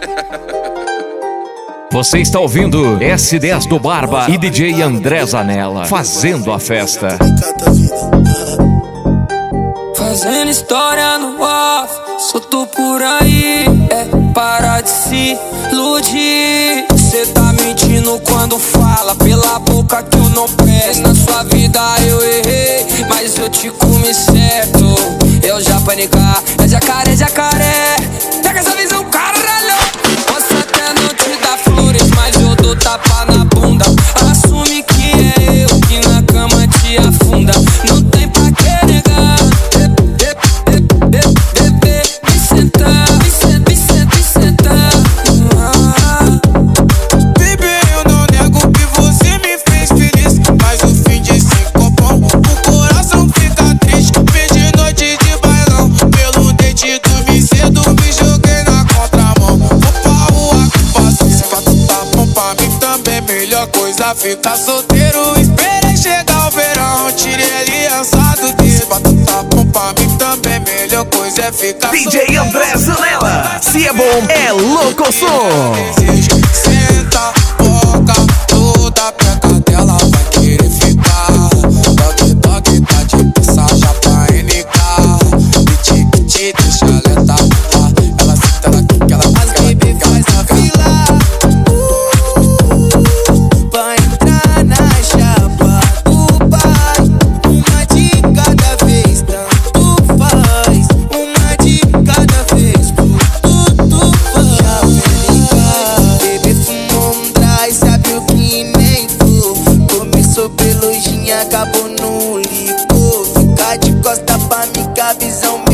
Você está ouvindo S10 do Barba e DJ André Zanella fazendo a festa. Fazendo história no off, solto por aí, para de se iludir. Cê tá mentindo quando fala pela boca que eu não presto. Na sua vida eu errei, mas eu te comi certo. Eu já panicar, é jacaré, jacaré. Pega essa visão, caralho. Posso até não te dar flores, mas eu dou tapa na bunda. Assume que é eu que na cama te afunda. Não tem pra que negar. Ficar solteiro, esperei chegar o verão. Tirei aliança do dedo. Bota tapão pra mim também. Melhor coisa é ficar DJ André Zanella, se é bom, é louco som. Senta, boca, toda peca dela vai querer ficar. Toque, toque, tá de passagem pra NK. Piti, deixa ela ela senta, ela quica, ela fica. As baby faz a fila. Acabou no licor. Ficar de costa pra mim, que a visão me